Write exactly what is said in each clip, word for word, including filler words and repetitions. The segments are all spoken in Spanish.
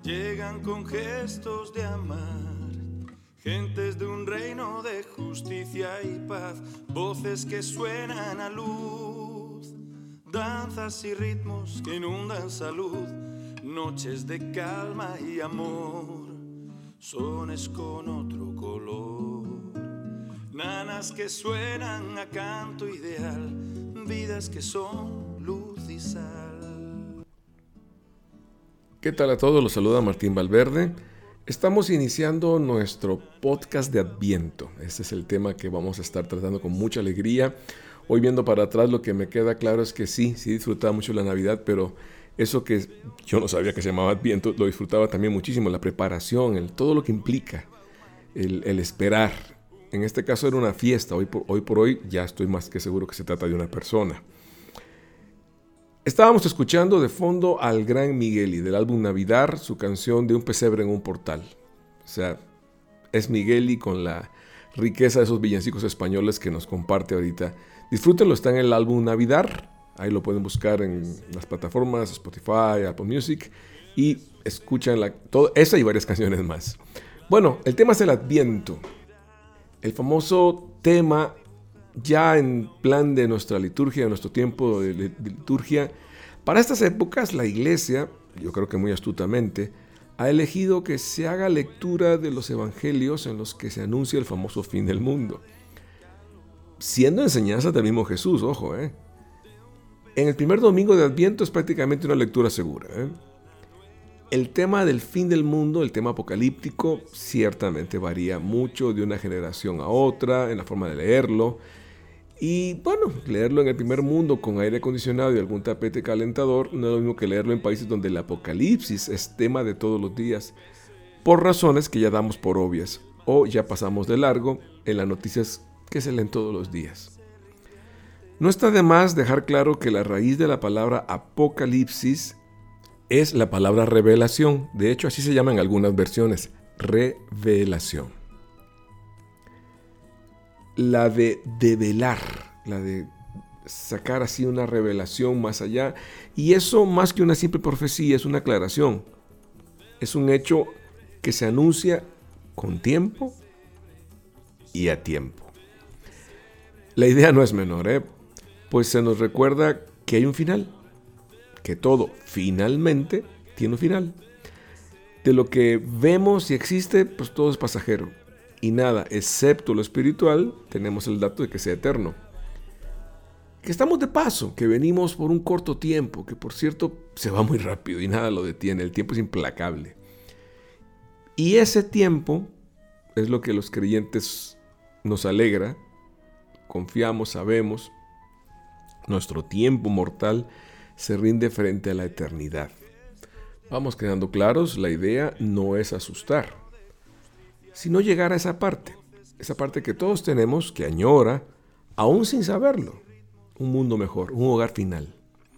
llegan con gestos de amar, gentes de un reino de justicia y paz, voces que suenan a luz, danzas y ritmos que inundan salud, noches de calma y amor, sones con otro color, nanas que suenan a canto ideal, vidas que son luz y sal. ¿Qué tal a todos? Los saluda Martín Valverde. Estamos iniciando nuestro podcast de Adviento. Este es el tema que vamos a estar tratando con mucha alegría. Hoy viendo para atrás lo que me queda claro es que sí, sí disfrutaba mucho la Navidad, pero eso que yo no sabía que se llamaba Adviento, lo disfrutaba también muchísimo, la preparación, el, todo lo que implica, el, el esperar. En este caso era una fiesta, hoy por, hoy por hoy ya estoy más que seguro que se trata de una persona. Estábamos escuchando de fondo al gran Migueli del álbum Navidad, su canción de un pesebre en un portal. O sea, es Migueli con la riqueza de esos villancicos españoles que nos comparte ahorita. Disfrútenlo, está en el álbum Navidad, ahí lo pueden buscar en las plataformas Spotify, Apple Music y escuchan la, todo, esa y varias canciones más. Bueno, el tema es el Adviento, el famoso tema ya en plan de nuestra liturgia, de nuestro tiempo de, de, de liturgia. Para estas épocas la iglesia, yo creo que muy astutamente, ha elegido que se haga lectura de los evangelios en los que se anuncia el famoso fin del mundo, siendo enseñanza del mismo Jesús, ojo, ¿eh? En el primer domingo de Adviento es prácticamente una lectura segura, ¿eh? El tema del fin del mundo, el tema apocalíptico, ciertamente varía mucho de una generación a otra en la forma de leerlo. Y bueno, leerlo en el primer mundo con aire acondicionado y algún tapete calentador no es lo mismo que leerlo en países donde el apocalipsis es tema de todos los días, por razones que ya damos por obvias o ya pasamos de largo en las noticias que se leen todos los días. No está de más dejar claro que la raíz de la palabra apocalipsis es la palabra revelación. De hecho, así se llama en algunas versiones, revelación. La de develar, la de sacar así una revelación más allá. Y eso, más que una simple profecía, es una aclaración. Es un hecho que se anuncia con tiempo y a tiempo. La idea no es menor, ¿eh? Pues se nos recuerda que hay un final, que todo finalmente tiene un final. De lo que vemos y existe, pues todo es pasajero. Y nada, excepto lo espiritual, tenemos el dato de que sea eterno. Que estamos de paso, que venimos por un corto tiempo, que por cierto se va muy rápido y nada lo detiene, el tiempo es implacable. Y ese tiempo es lo que los creyentes nos alegra, confiamos, sabemos, nuestro tiempo mortal se rinde frente a la eternidad. Vamos quedando claros, la idea no es asustar, sino llegar a esa parte, esa parte que todos tenemos, que añora, aún sin saberlo, un mundo mejor, un hogar final.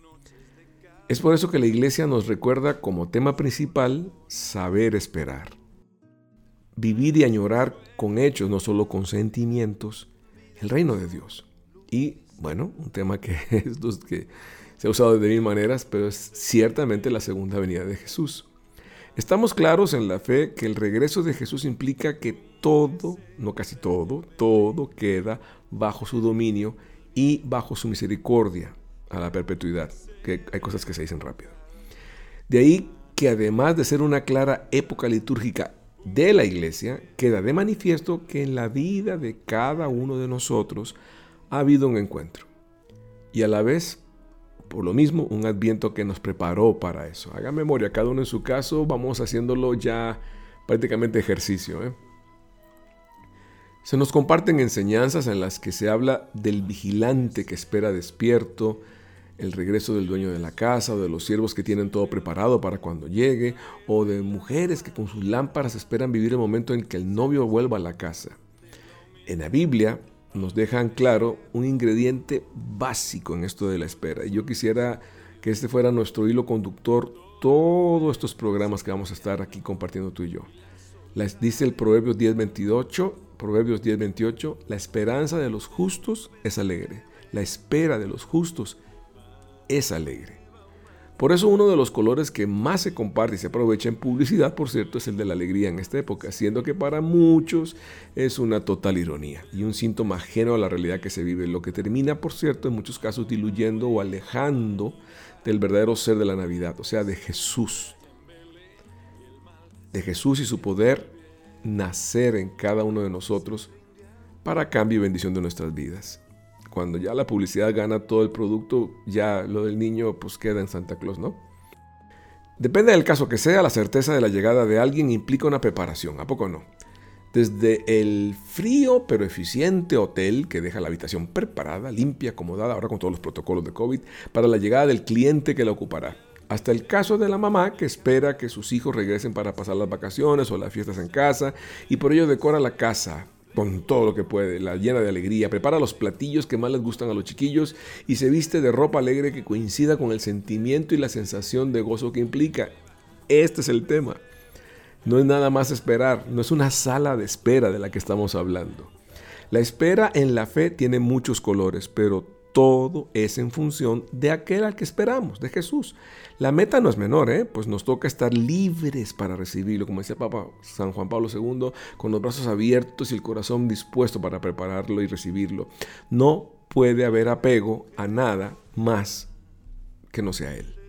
Es por eso que la iglesia nos recuerda como tema principal saber esperar. Vivir y añorar con hechos, no solo con sentimientos, el reino de Dios. Y bueno, un tema que, estos que se ha usado de mil maneras, pero es ciertamente la segunda venida de Jesús. Estamos claros en la fe que el regreso de Jesús implica que todo, no casi todo, todo queda bajo su dominio y bajo su misericordia a la perpetuidad, que hay cosas que se dicen rápido. De ahí que además de ser una clara época litúrgica de la iglesia, queda de manifiesto que en la vida de cada uno de nosotros ha habido un encuentro y a la vez, por lo mismo, un adviento que nos preparó para eso. Hagan memoria, cada uno en su caso, vamos haciéndolo ya prácticamente ejercicio, ¿eh? Se nos comparten enseñanzas en las que se habla del vigilante que espera despierto, el regreso del dueño de la casa, o de los siervos que tienen todo preparado para cuando llegue, o de mujeres que con sus lámparas esperan vivir el momento en que el novio vuelva a la casa. En la Biblia nos dejan claro un ingrediente básico en esto de la espera. Y yo quisiera que este fuera nuestro hilo conductor todos estos programas que vamos a estar aquí compartiendo tú y yo. Les dice el Proverbios diez veintiocho, Proverbios diez veintiocho, la esperanza de los justos es alegre. La espera de los justos es alegre. Por eso uno de los colores que más se comparte y se aprovecha en publicidad, por cierto, es el de la alegría en esta época, siendo que para muchos es una total ironía y un síntoma ajeno a la realidad que se vive, lo que termina, por cierto, en muchos casos diluyendo o alejando del verdadero ser de la Navidad, o sea, de Jesús. De Jesús y su poder nacer en cada uno de nosotros para cambio y bendición de nuestras vidas. Cuando ya la publicidad gana todo el producto, ya lo del niño pues queda en Santa Claus, ¿no? Depende del caso que sea, la certeza de la llegada de alguien implica una preparación, ¿a poco no? Desde el frío pero eficiente hotel que deja la habitación preparada, limpia, acomodada, ahora con todos los protocolos de COVID, para la llegada del cliente que la ocupará. Hasta el caso de la mamá que espera que sus hijos regresen para pasar las vacaciones o las fiestas en casa y por ello decora la casa con todo lo que puede, la llena de alegría, prepara los platillos que más les gustan a los chiquillos y se viste de ropa alegre que coincida con el sentimiento y la sensación de gozo que implica. Este es el tema. No es nada más esperar, no es una sala de espera de la que estamos hablando. La espera en la fe tiene muchos colores, pero todo es en función de aquel al que esperamos, de Jesús. La meta no es menor, ¿eh? Pues nos toca estar libres para recibirlo, como decía Papa San Juan Pablo segundo, con los brazos abiertos y el corazón dispuesto para prepararlo y recibirlo. No puede haber apego a nada más que no sea Él.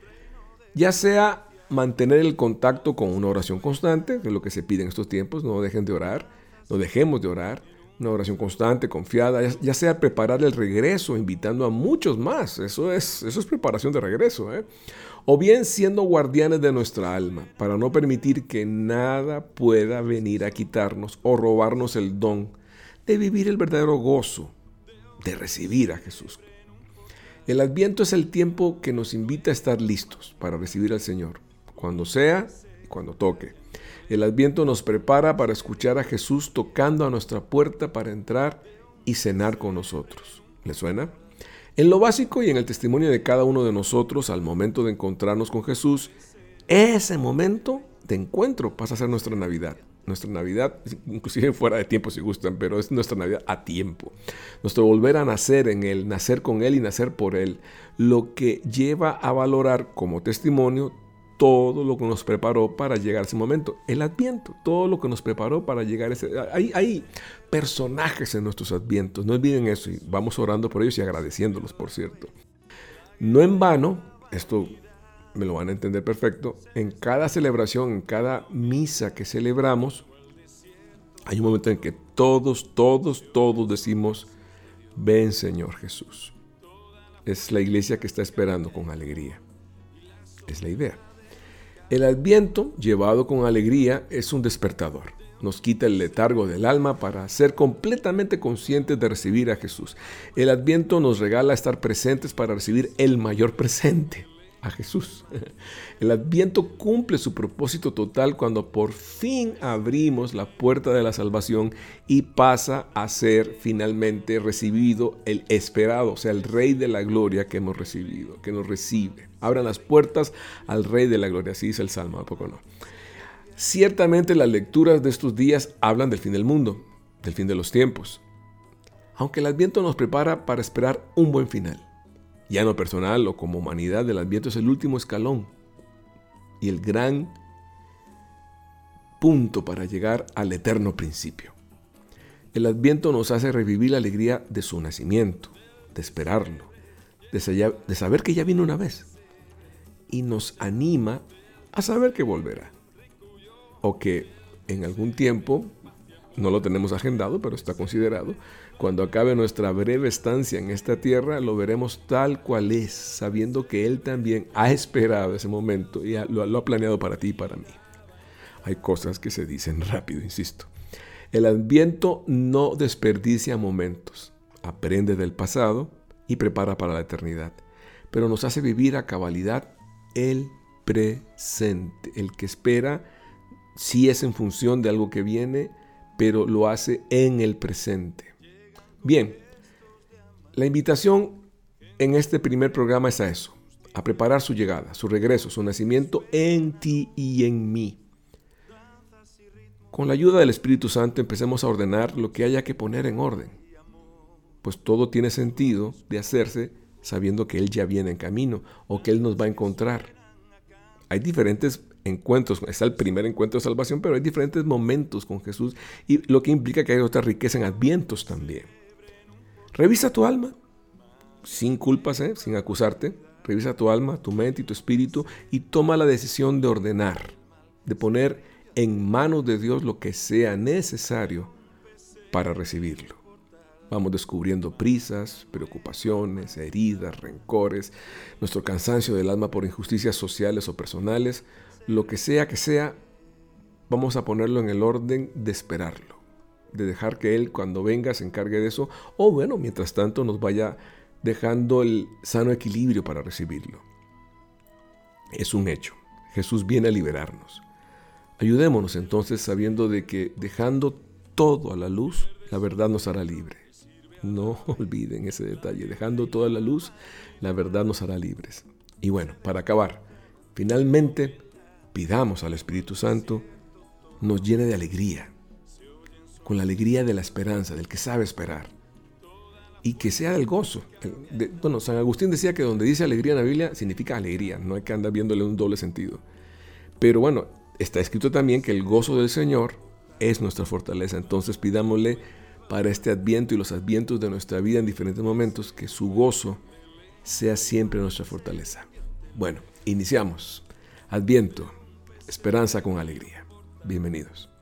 Ya sea mantener el contacto con una oración constante, que es lo que se pide en estos tiempos, no dejen de orar, no dejemos de orar, una oración constante, confiada, ya sea preparar el regreso, invitando a muchos más. Eso es, eso es preparación de regreso, ¿eh? O bien siendo guardianes de nuestra alma, para no permitir que nada pueda venir a quitarnos o robarnos el don de vivir el verdadero gozo, de recibir a Jesús. El Adviento es el tiempo que nos invita a estar listos para recibir al Señor, cuando sea y cuando toque. El Adviento nos prepara para escuchar a Jesús tocando a nuestra puerta para entrar y cenar con nosotros. ¿Le suena? En lo básico y en el testimonio de cada uno de nosotros al momento de encontrarnos con Jesús, ese momento de encuentro pasa a ser nuestra Navidad. Nuestra Navidad, inclusive fuera de tiempo si gustan, pero es nuestra Navidad a tiempo. Nuestro volver a nacer en Él, nacer con Él y nacer por Él, lo que lleva a valorar como testimonio todo lo que nos preparó para llegar a ese momento. El Adviento, todo lo que nos preparó para llegar a ese... Hay, hay personajes en nuestros Advientos, no olviden eso, y vamos orando por ellos y agradeciéndolos, por cierto. No en vano, esto me lo van a entender perfecto, en cada celebración, en cada misa que celebramos, hay un momento en que todos, todos, todos decimos, ven Señor Jesús. Es la iglesia que está esperando con alegría. Es la idea. El Adviento, llevado con alegría, es un despertador. Nos quita el letargo del alma para ser completamente conscientes de recibir a Jesús. El Adviento nos regala estar presentes para recibir el mayor presente, a Jesús. El Adviento cumple su propósito total cuando por fin abrimos la puerta de la salvación y pasa a ser finalmente recibido el esperado, o sea, el Rey de la Gloria que hemos recibido, que nos recibe. Abran las puertas al Rey de la Gloria, así dice el Salmo, ¿a poco no? Ciertamente las lecturas de estos días hablan del fin del mundo, del fin de los tiempos, aunque el Adviento nos prepara para esperar un buen final. Ya en lo personal o como humanidad, el Adviento es el último escalón y el gran punto para llegar al eterno principio. El Adviento nos hace revivir la alegría de su nacimiento, de esperarlo, de saber que ya vino una vez y nos anima a saber que volverá o que en algún tiempo, no lo tenemos agendado, pero está considerado, cuando acabe nuestra breve estancia en esta tierra, lo veremos tal cual es, sabiendo que Él también ha esperado ese momento y lo, lo ha planeado para ti y para mí. Hay cosas que se dicen rápido, insisto. El Adviento no desperdicia momentos, aprende del pasado y prepara para la eternidad, pero nos hace vivir a cabalidad el presente. El que espera sí es en función de algo que viene, pero lo hace en el presente. Bien, la invitación en este primer programa es a eso, a preparar su llegada, su regreso, su nacimiento en ti y en mí. Con la ayuda del Espíritu Santo empecemos a ordenar lo que haya que poner en orden, pues todo tiene sentido de hacerse sabiendo que Él ya viene en camino o que Él nos va a encontrar. Hay diferentes encuentros, está el primer encuentro de salvación, pero hay diferentes momentos con Jesús, y lo que implica que hay otra riqueza en advientos también. Revisa tu alma, sin culpas, ¿eh? sin acusarte. Revisa tu alma, tu mente y tu espíritu y toma la decisión de ordenar, de poner en manos de Dios lo que sea necesario para recibirlo. Vamos descubriendo prisas, preocupaciones, heridas, rencores, nuestro cansancio del alma por injusticias sociales o personales. Lo que sea que sea, vamos a ponerlo en el orden de esperarlo, de dejar que Él cuando venga se encargue de eso, o bueno, mientras tanto nos vaya dejando el sano equilibrio para recibirlo. Es un hecho. Jesús viene a liberarnos. Ayudémonos entonces sabiendo de que dejando todo a la luz, la verdad nos hará libre. No olviden ese detalle. Dejando toda la luz, la verdad nos hará libres. Y bueno, para acabar, finalmente pidamos al Espíritu Santo nos llene de alegría, con la alegría de la esperanza, del que sabe esperar, y que sea del gozo. De, bueno, San Agustín decía que donde dice alegría en la Biblia significa alegría, no hay que andar viéndole un doble sentido. Pero bueno, está escrito también que el gozo del Señor es nuestra fortaleza. Entonces pidámosle para este Adviento y los Advientos de nuestra vida en diferentes momentos, que su gozo sea siempre nuestra fortaleza. Bueno, iniciamos. Adviento, esperanza con alegría. Bienvenidos.